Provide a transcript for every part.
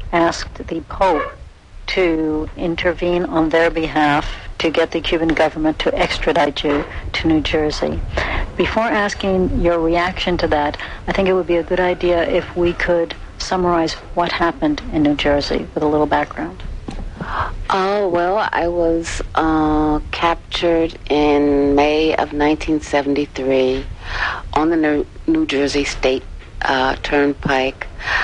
asked the Pope to intervene on their behalf to get the Cuban government to extradite you to New Jersey. Before asking your reaction to that, I think it would be a good idea if we could summarize what happened in New Jersey with a little background. Oh, well, I was captured in May of 1973 on the New Jersey State Turnpike.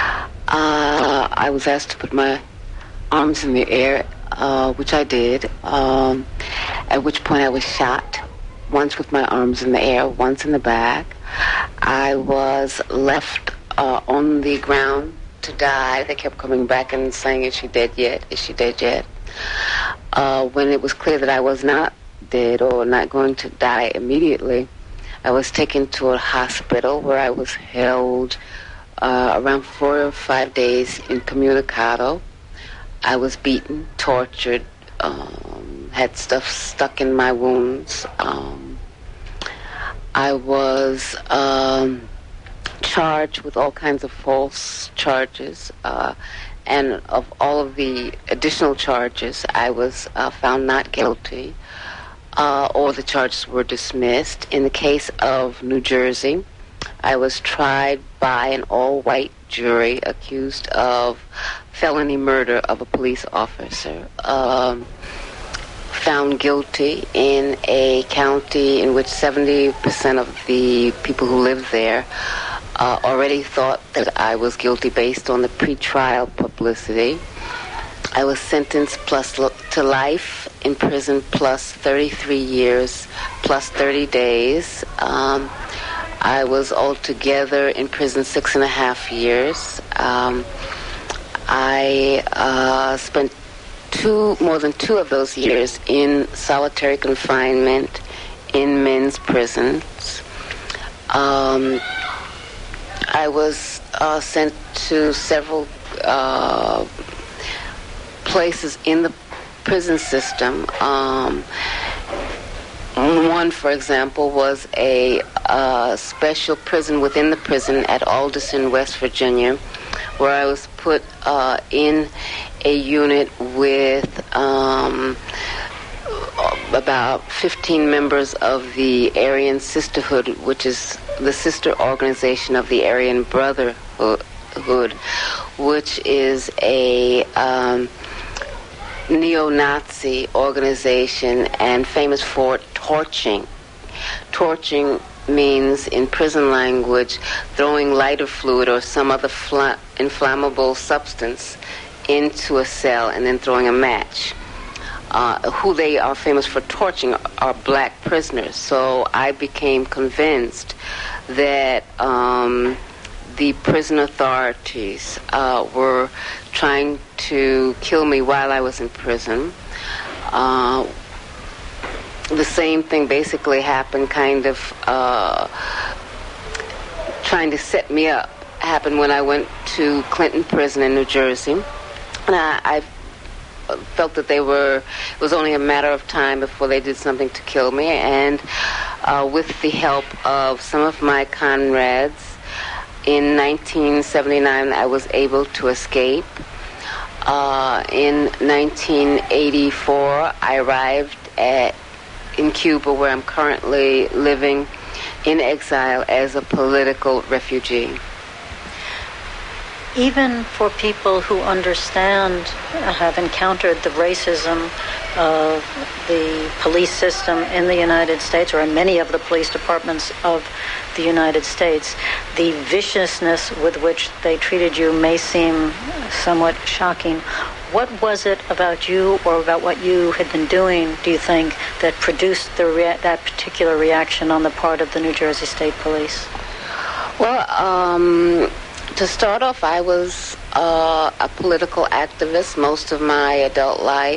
I was asked to put my arms in the air, which I did, at which point I was shot, once with my arms in the air, once in the back. I was left on the ground to die. They kept coming back and saying, "Is she dead yet? Is she dead yet?" When it was clear that I was not dead or not going to die immediately, I was taken to a hospital where I was held around 4 or 5 days incommunicado. I was beaten, tortured, had stuff stuck in my wounds. I was charged with all kinds of false charges, and of all of the additional charges, I was found not guilty, or the charges were dismissed. In the case of New Jersey, I was tried by an all-white jury accused of felony murder of a police officer, found guilty in a county in which 70% of the people who lived there already thought that I was guilty based on the pretrial publicity. I was sentenced to life in prison plus 33 years plus 30 days. I was altogether in prison 6.5 years. I spent more than two of those years in solitary confinement in men's prisons. I was sent to several places in the prison system. One, for example, was a special prison within the prison at Alderson, West Virginia, where I was put in a unit with about 15 members of the Aryan Sisterhood, which is the sister organization of the Aryan Brotherhood, which is a neo-Nazi organization and famous for torching. Torching means, in prison language, throwing lighter fluid or some other inflammable substance into a cell and then throwing a match. Who they are famous for torching are black prisoners. So I became convinced that the prison authorities were trying to kill me while I was in prison. The same thing basically happened, kind of trying to set me up, happened when I went to Clinton Prison in New Jersey. And I felt that it was only a matter of time before they did something to kill me. And with the help of some of my comrades, in 1979, I was able to escape. In 1984, I arrived in Cuba, where I'm currently living in exile as a political refugee. Even for people who understand, have encountered the racism of the police system in the United States, or in many of the police departments of the United States, the viciousness with which they treated you may seem somewhat shocking. What was it about you or about what you had been doing, do you think, that produced that particular reaction on the part of the New Jersey State Police? Well, to start off, I was a political activist most of my adult life.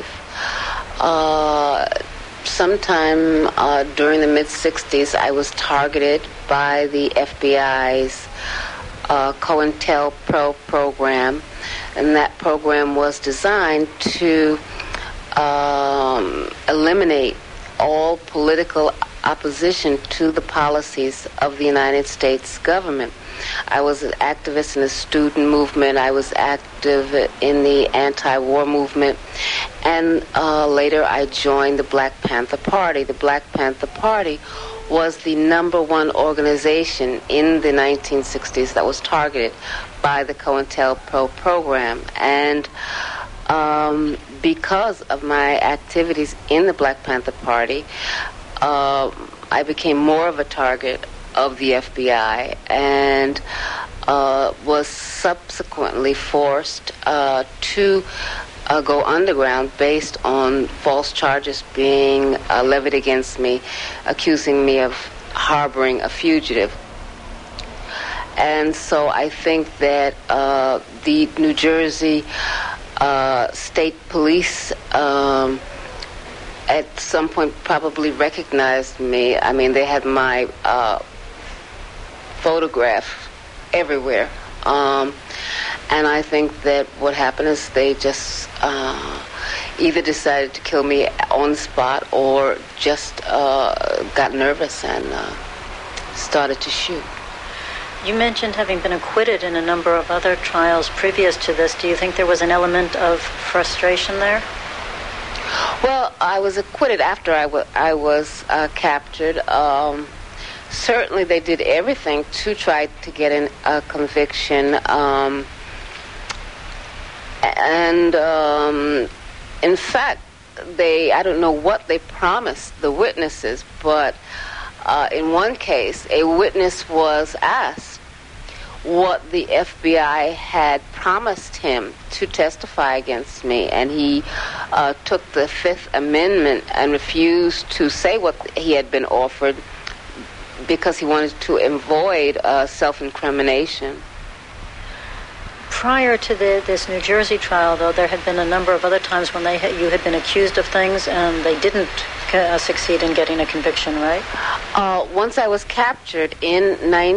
Sometime during the mid-'60s, I was targeted by the FBI's COINTELPRO program, and that program was designed to eliminate all political opposition to the policies of the United States government. I was an activist in the student movement. I was active in the anti-war movement. And later I joined the Black Panther Party. The Black Panther Party was the number one organization in the 1960s that was targeted by the COINTELPRO program. And because of my activities in the Black Panther Party, I became more of a target of the FBI and was subsequently forced to go underground based on false charges being levied against me, accusing me of harboring a fugitive. And so I think that the New Jersey State Police at some point probably recognized me. I mean, they had my photograph everywhere. And I think that what happened is they just either decided to kill me on the spot or just got nervous and started to shoot. You mentioned having been acquitted in a number of other trials previous to this. Do you think there was an element of frustration there? Well, I was acquitted after I was captured. Certainly they did everything to try to get a conviction. In fact, I don't know what they promised the witnesses, but in one case, a witness was asked what the FBI had promised him to testify against me, and he took the Fifth Amendment and refused to say what he had been offered because he wanted to avoid self-incrimination. Prior to this New Jersey trial, though, there had been a number of other times when you had been accused of things and they didn't succeed in getting a conviction, right? Once I was captured in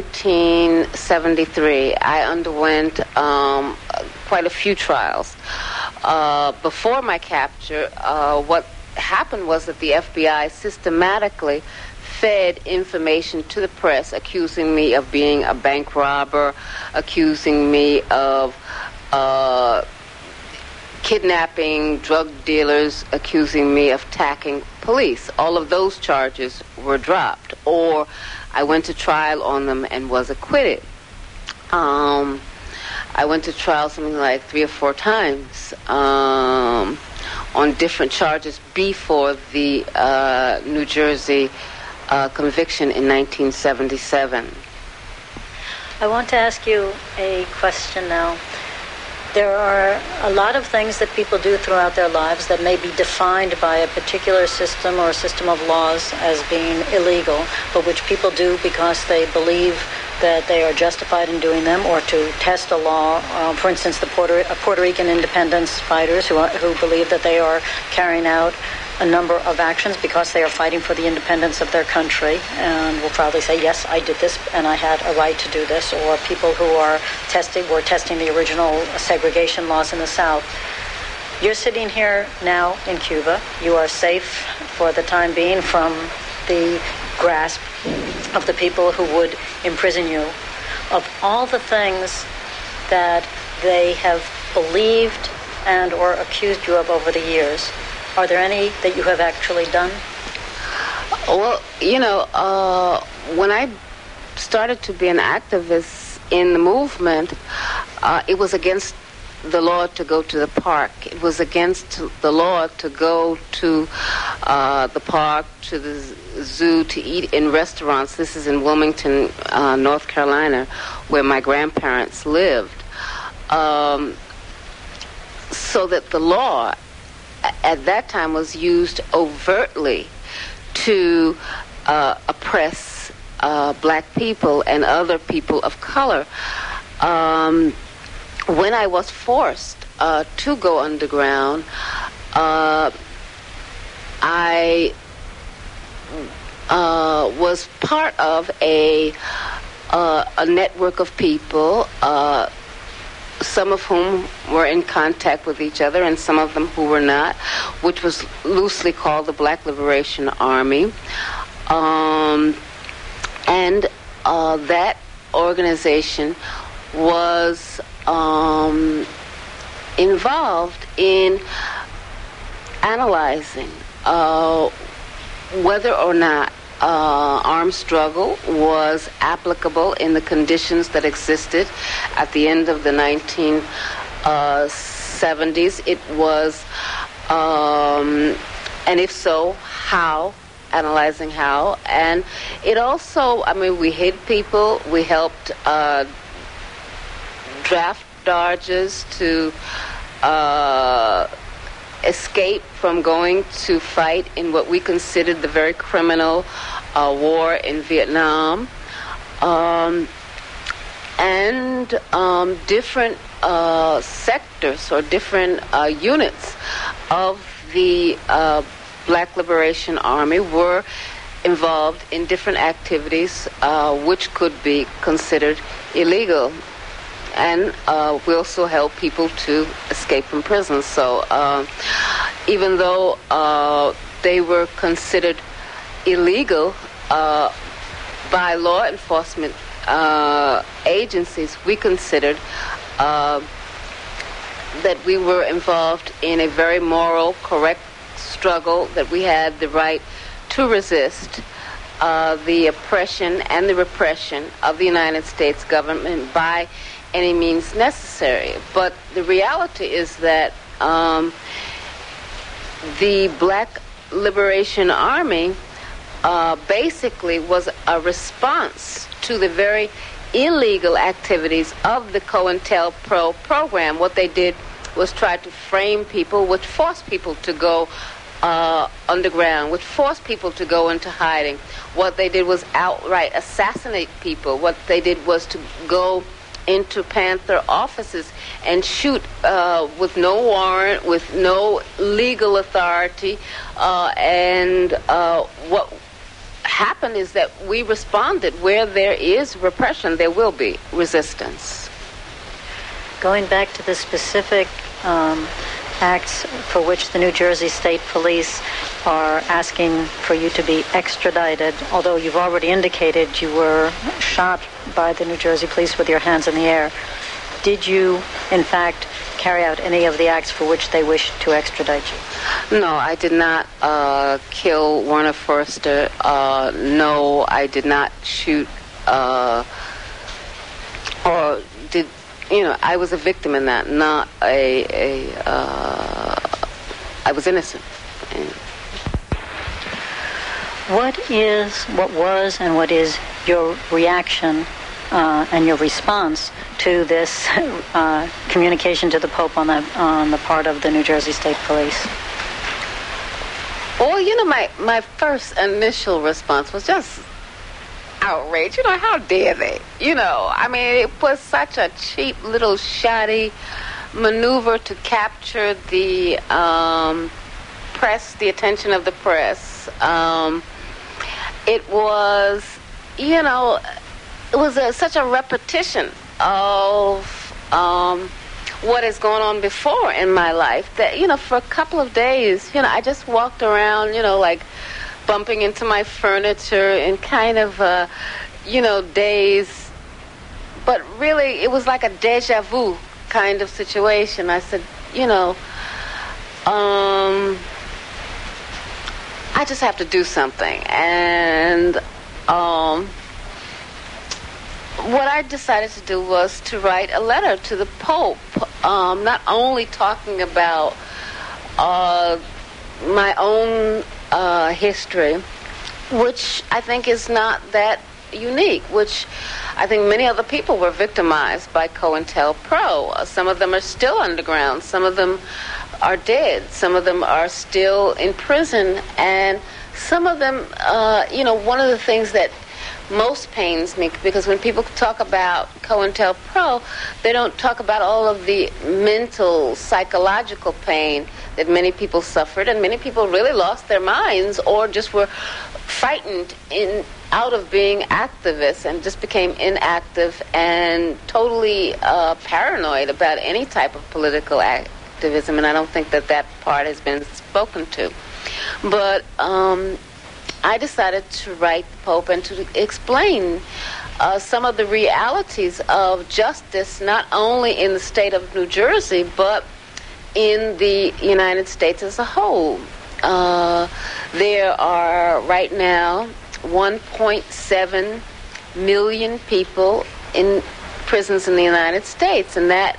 1973, I underwent quite a few trials. Before my capture, what happened was that the FBI systematically fed information to the press accusing me of being a bank robber, accusing me of kidnapping drug dealers, accusing me of attacking police. All of those charges were dropped, or I went to trial on them and was acquitted. I went to trial something like 3 or 4 times on different charges before the New Jersey conviction in 1977. I want to ask you a question now. There are a lot of things that people do throughout their lives that may be defined by a particular system or a system of laws as being illegal, but which people do because they believe that they are justified in doing them, or to test a law. For instance, the Puerto Rican independence fighters who believe that they are carrying out a number of actions because they are fighting for the independence of their country, and will probably say, yes, I did this and I had a right to do this. Or people who were testing the original segregation laws in the South. You're sitting here now in Cuba. You are safe for the time being from the grasp of the people who would imprison you. Of all the things that they have believed and or accused you of over the years, are there any that you have actually done? Well, when I started to be an activist in the movement, it was against the law to go to the park. It was against the law to go to the park, to the zoo, to eat in restaurants. This is in Wilmington, North Carolina, where my grandparents lived. So that the law at that time was used overtly to oppress black people and other people of color. When I was forced to go underground, I was part of a network of people, some of whom were in contact with each other and some of them who were not, which was loosely called the Black Liberation Army. And that organization was involved in analyzing whether or not armed struggle was applicable in the conditions that existed at the end of the 1970s. It was, and if so, how, analyzing how. And it also, I mean, we hid people, we helped draft dodgers to escape from going to fight in what we considered the very criminal war in Vietnam, and different sectors or different units of the Black Liberation Army were involved in different activities which could be considered illegal. And we also help people to escape from prison. So even though they were considered illegal by law enforcement agencies, we considered that we were involved in a very moral, correct struggle, that we had the right to resist the oppression and the repression of the United States government by any means necessary. But the reality is that the Black Liberation Army basically was a response to the very illegal activities of the COINTELPRO program. What they did was try to frame people, which forced people to go underground, which forced people to go into hiding. What they did was outright assassinate people. What they did was to go into Panther offices and shoot with no warrant, with no legal authority. And what happened is that we responded. Where there is repression, there will be resistance. Going back to the specific acts for which the New Jersey State Police are asking for you to be extradited, although you've already indicated you were shot by the New Jersey Police with your hands in the air, did you, in fact, carry out any of the acts for which they wished to extradite you? No, I did not kill Warner Forster. No, I did not shoot or did... You know, I was a victim in that, not I was innocent. What was and what is your reaction and your response to this communication to the Pope on the part of the New Jersey State Police? Well, you know, my first initial response was just outrage. You know, how dare they? You know, I mean, it was such a cheap little shoddy maneuver to capture the press, the attention of the press. It was, you know, it was such a repetition of what has gone on before in my life that, you know, for a couple of days, you know, I just walked around, you know, like bumping into my furniture in kind of, you know, daze. But really, it was like a deja vu kind of situation. I said, you know, I just have to do something. And what I decided to do was to write a letter to the Pope, not only talking about my own history, which I think is not that unique, which I think many other people were victimized by COINTELPRO. Some of them are still underground. Some of them are dead. Some of them are still in prison. And some of them, you know, one of the things that most pains me, because when people talk about COINTELPRO, they don't talk about all of the mental, psychological pain that many people suffered, and many people really lost their minds or just were frightened out of being activists and just became inactive and totally paranoid about any type of political activism. And I don't think that part has been spoken to. But I decided to write the Pope and to explain some of the realities of justice, not only in the state of New Jersey, but in the United States as a whole. There are right now 1.7 million people in prisons in the United States, and that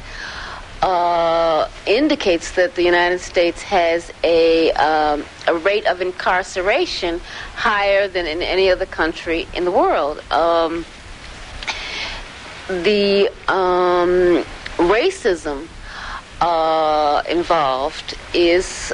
indicates that the United States has a rate of incarceration higher than in any other country in the world. The racism involved is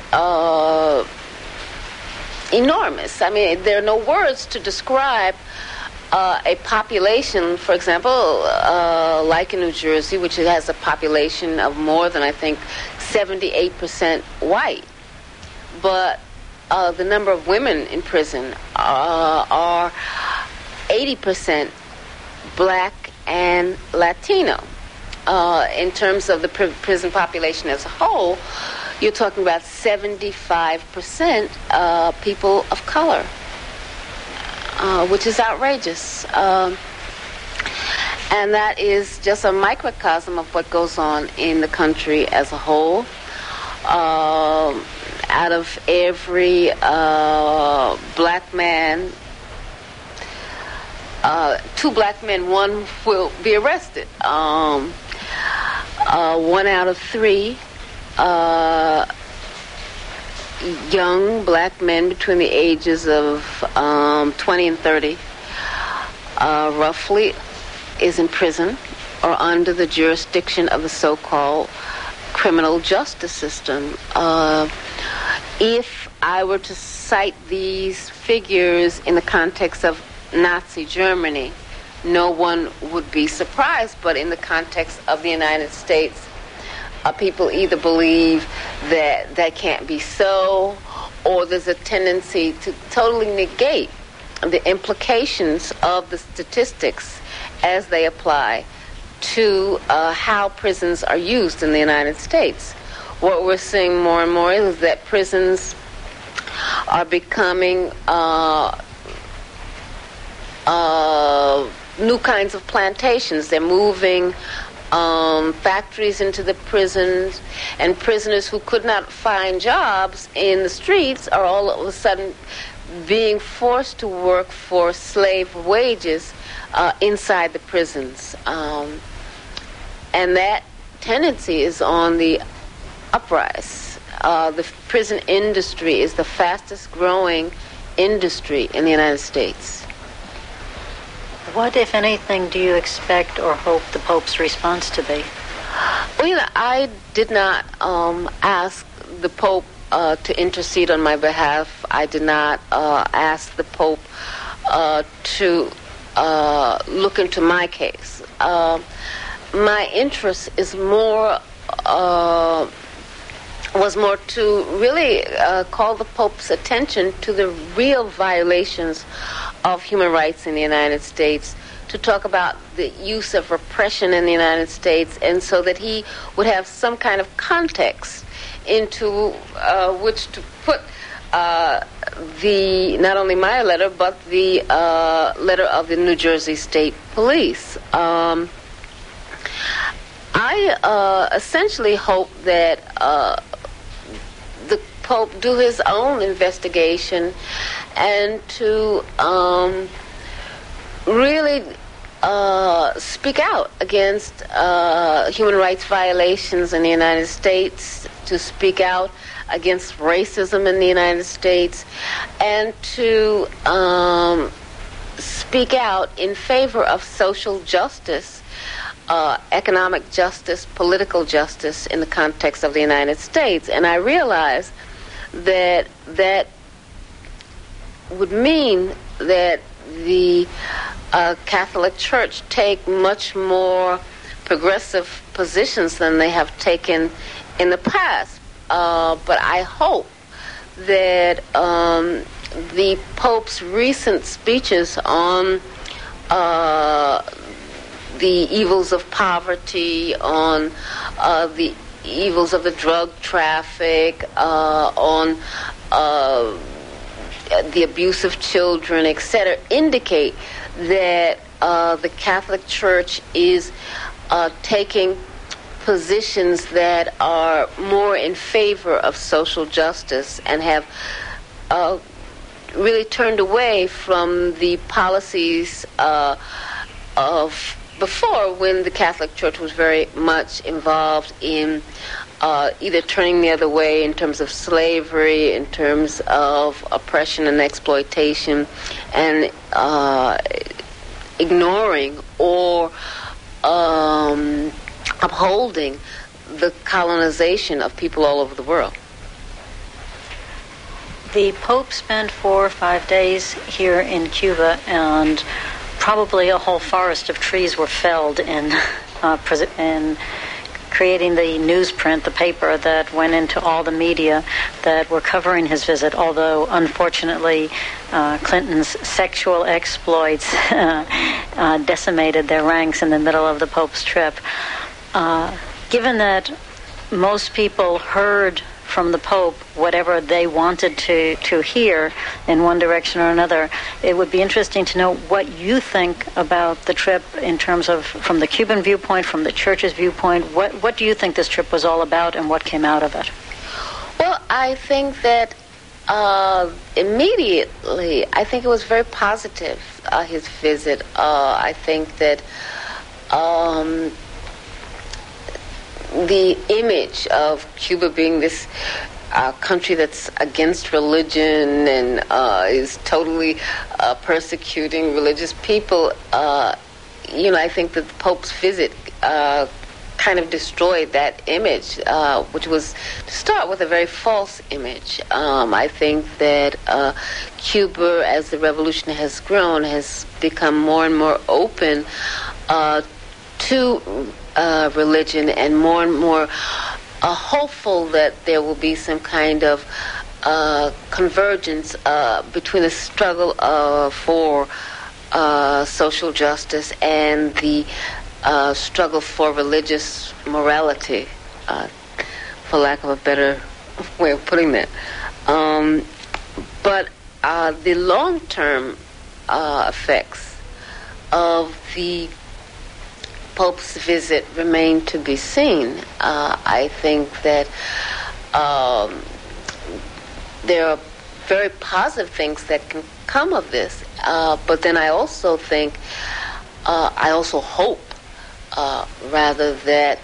enormous. I mean, there are no words to describe a population, for example, like in New Jersey, which has a population of more than, I think, 78% white. But the number of women in prison are 80% black and Latino. In terms of the prison population as a whole, you're talking about 75% people of color, which is outrageous. And that is just a microcosm of what goes on in the country as a whole. Out of every black man, 2 black men, 1 will be arrested. 1 out of 3 young black men between the ages of 20 and 30 roughly is in prison or under the jurisdiction of the so-called criminal justice system. If I were to cite these figures in the context of Nazi Germany, no one would be surprised, but in the context of the United States, people either believe that that can't be so, or there's a tendency to totally negate the implications of the statistics as they apply to how prisons are used in the United States. What we're seeing more and more is that prisons are becoming new kinds of plantations. They're moving factories into the prisons, and prisoners who could not find jobs in the streets are all of a sudden being forced to work for slave wages inside the prisons. And that tendency is on the uprise. The prison industry is the fastest growing industry in the United States. What, if anything, do you expect or hope the Pope's response to be? Well, I did not ask the Pope to intercede on my behalf. I did not ask the Pope to look into my case. My interest is was more to really call the Pope's attention to the real violations of human rights in the United States, to talk about the use of repression in the United States, and so that he would have some kind of context into which to put not only my letter, but the letter of the New Jersey State Police. I essentially hope that the Pope do his own investigation and to really speak out against human rights violations in the United States, to speak out against racism in the United States, and to speak out in favor of social justice, economic justice, political justice in the context of the United States. And I realize that that would mean that the Catholic Church take much more progressive positions than they have taken in the past. But I hope that the Pope's recent speeches on the evils of poverty, on the evils of the drug traffic, on the abuse of children, etc., indicate that the Catholic Church is taking positions that are more in favor of social justice and have really turned away from the policies of before, when the Catholic Church was very much involved in either turning the other way in terms of slavery, in terms of oppression and exploitation, and ignoring or upholding the colonization of people all over the world. The Pope spent 4 or 5 days here in Cuba, and probably a whole forest of trees were felled in creating the newsprint, the paper that went into all the media that were covering his visit, although unfortunately Clinton's sexual exploits decimated their ranks in the middle of the Pope's trip. Given that most people heard from the Pope whatever they wanted to hear in one direction or another, it would be interesting to know what you think about the trip in terms of, from the Cuban viewpoint, from the Church's viewpoint. What do you think this trip was all about, and what came out of it? Well, I think that immediately, I think it was very positive, his visit. I think that the image of Cuba being this country that's against religion and is totally persecuting religious people, I think that the Pope's visit kind of destroyed that image, which was, to start with, a very false image. I think that Cuba, as the revolution has grown, has become more and more open to religion, and more hopeful that there will be some kind of convergence between the struggle for social justice and the struggle for religious morality, for lack of a better way of putting that. But the long-term effects of the Pope's visit remain to be seen. I think that there are very positive things that can come of this, but then I also think, I also hope, rather, that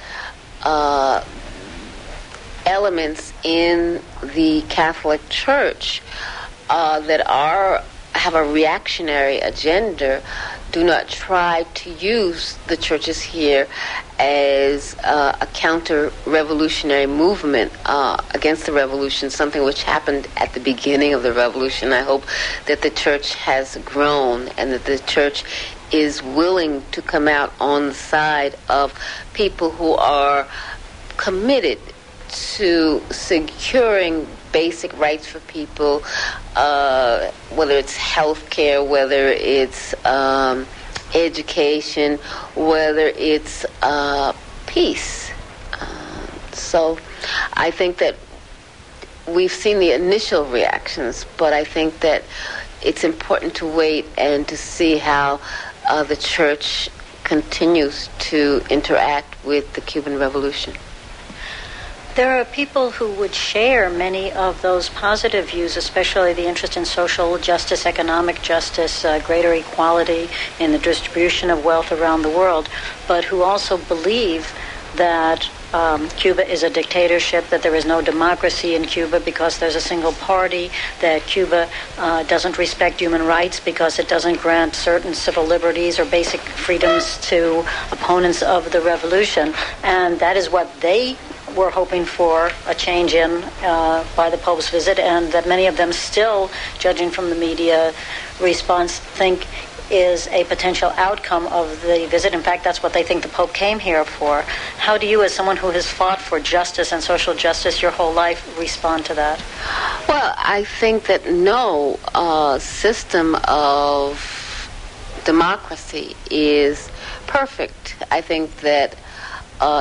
elements in the Catholic Church that have a reactionary agenda do not try to use the churches here as a counter-revolutionary movement against the revolution, something which happened at the beginning of the revolution. I hope that the church has grown and that the church is willing to come out on the side of people who are committed to securing basic rights for people, whether it's health care, whether it's education, whether it's peace. So I think that we've seen the initial reactions, but I think that it's important to wait and to see how the church continues to interact with the Cuban Revolution. There are people who would share many of those positive views, especially the interest in social justice, economic justice, greater equality in the distribution of wealth around the world, but who also believe that Cuba is a dictatorship, that there is no democracy in Cuba because there's a single party, that Cuba doesn't respect human rights because it doesn't grant certain civil liberties or basic freedoms to opponents of the revolution. And that is what they were hoping for a change in by the Pope's visit, and that many of them still, judging from the media response, think is a potential outcome of the visit. In fact, that's what they think the Pope came here for. How do you, as someone who has fought for justice and social justice your whole life, respond to that? Well, I think that no system of democracy is perfect. I think that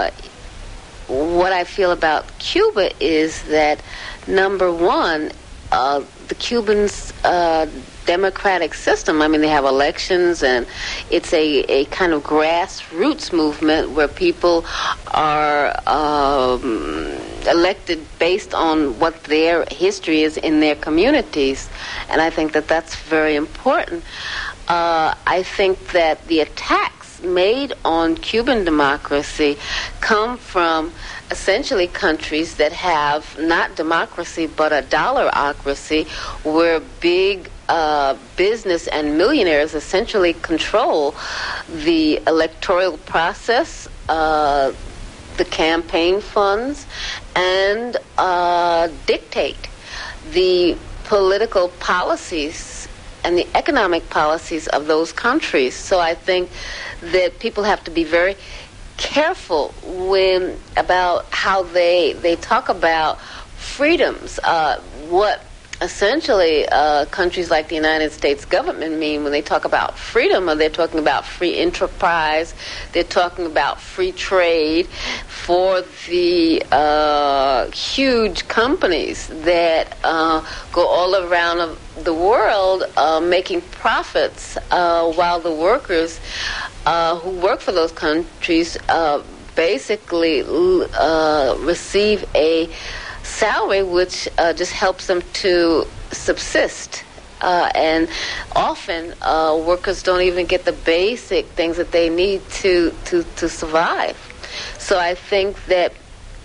what I feel about Cuba is that, number one, the Cubans' democratic system. I mean, they have elections, and it's a kind of grassroots movement where people are elected based on what their history is in their communities. And I think that that's very important. I think that the attacks made on Cuban democracy come from essentially countries that have not democracy but a dollarocracy, where big business and millionaires essentially control the electoral process, the campaign funds, and dictate the political policies and the economic policies of those countries. So I think that people have to be very careful about how they talk about freedoms. What essentially countries like the United States government mean when they talk about freedom, or they're talking about free enterprise, they're talking about free trade for the huge companies that go all around the world making profits, while the workers who work for those countries basically receive a salary which just helps them to subsist. And often workers don't even get the basic things that they need to survive. So I think that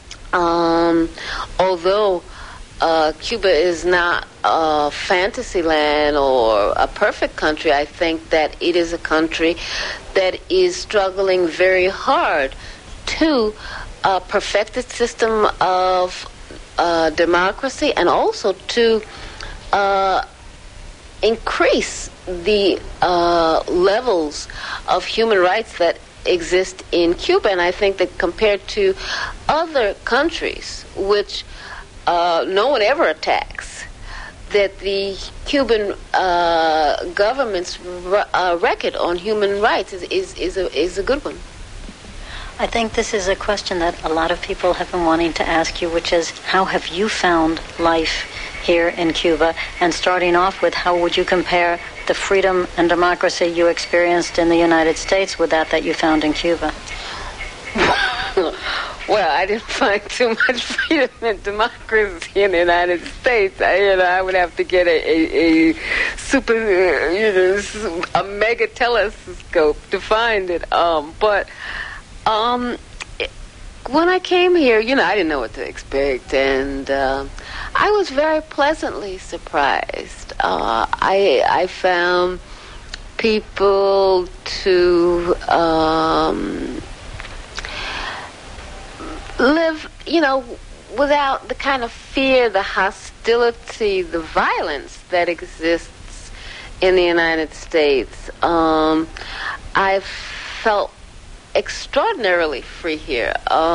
although Cuba is not a fantasy land or a perfect country, I think that it is a country that is struggling very hard to perfect its system of democracy, and also to increase the levels of human rights that exist in Cuba. And I think that compared to other countries, which no one ever attacks, that the Cuban government's record on human rights is a good one. I think this is a question that a lot of people have been wanting to ask you, which is, how have you found life here in Cuba? And starting off with, how would you compare the freedom and democracy you experienced in the United States with that you found in Cuba? Well, I didn't find too much freedom and democracy in the United States. I would have to get a super, a mega telescope to find it. But when I came here, I didn't know what to expect, and I was very pleasantly surprised. I found people to live, without the kind of fear, the hostility, the violence that exists in the United States. I felt extraordinarily free here.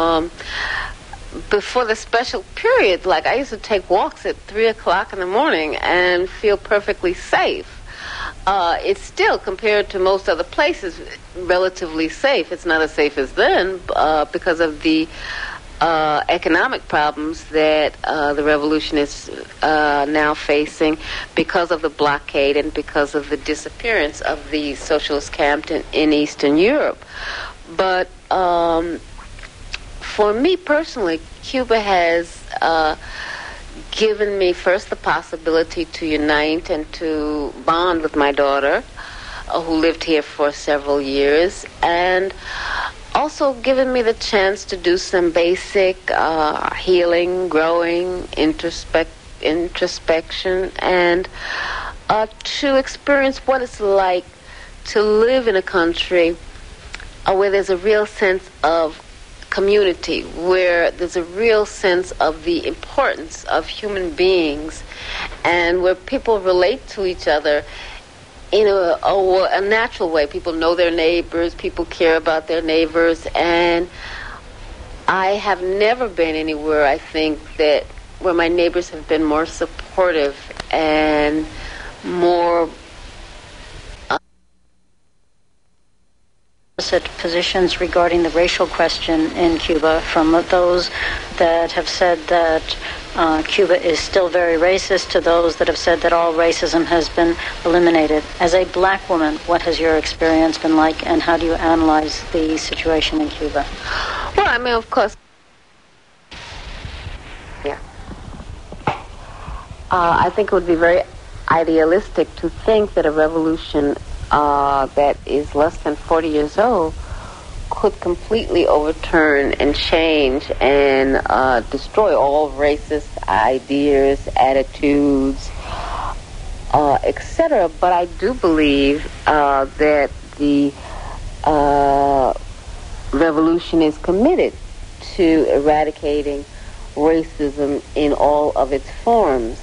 Before the special period, I used to take walks at 3 o'clock in the morning and feel perfectly safe. It's still, compared to most other places, relatively safe. It's not as safe as then because of the economic problems that the revolution is now facing, because of the blockade and because of the disappearance of the socialist camp in Eastern Europe. But for me personally, Cuba has given me first the possibility to unite and to bond with my daughter, who lived here for several years, and also given me the chance to do some basic healing, growing, introspection, and to experience what it's like to live in a country where there's a real sense of community, where there's a real sense of the importance of human beings, and where people relate to each other in a natural way. People know their neighbors, people care about their neighbors, and I have never been anywhere, I think, where my neighbors have been more supportive and more opposite positions regarding the racial question in Cuba, from those that have said that Cuba is still very racist to those that have said that all racism has been eliminated. As a black woman, what has your experience been like, and how do you analyze the situation in Cuba? Well, I mean, of course, yeah. I think it would be very idealistic to think that a revolution that is less than 40 years old could completely overturn and change and destroy all racist ideas, attitudes, etc. But I do believe that the revolution is committed to eradicating racism in all of its forms.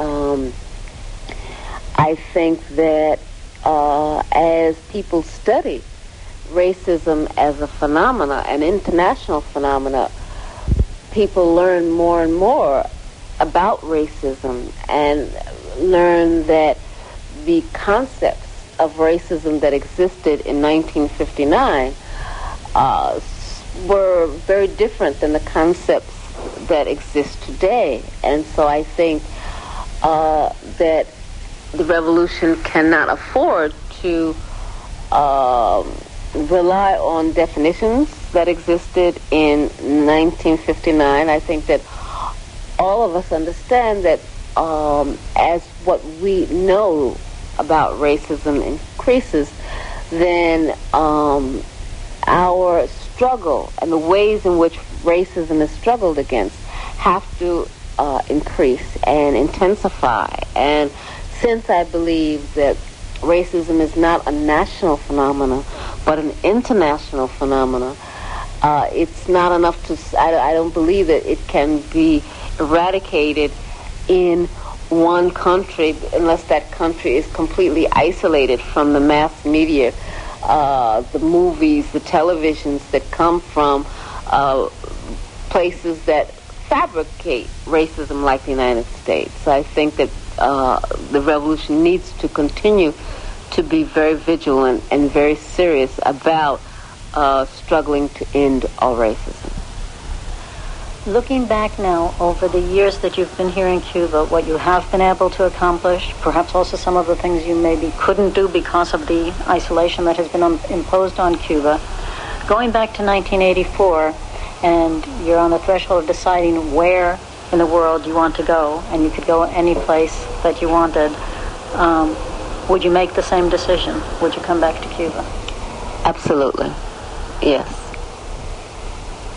I think that as people study racism as a phenomena, an international phenomena, people learn more and more about racism and learn that the concepts of racism that existed in 1959 were very different than the concepts that exist today. And so I think that the revolution cannot afford to rely on definitions that existed in 1959. I think that all of us understand that as what we know about racism increases, then our struggle and the ways in which racism is struggled against have to increase and intensify. And since I believe that racism is not a national phenomenon, but an international phenomenon, it's not enough to... I don't believe that it can be eradicated in one country unless that country is completely isolated from the mass media, the movies, the televisions that come from places that fabricate racism like the United States. So I think that the revolution needs to continue to be very vigilant and very serious about struggling to end all racism. Looking back now over the years that you've been here in Cuba, what you have been able to accomplish, perhaps also some of the things you maybe couldn't do because of the isolation that has been imposed on Cuba, going back to 1984, and you're on the threshold of deciding where in the world you want to go, and you could go any place that you wanted, would you make the same decision? Would you come back to Cuba? Absolutely. Yes.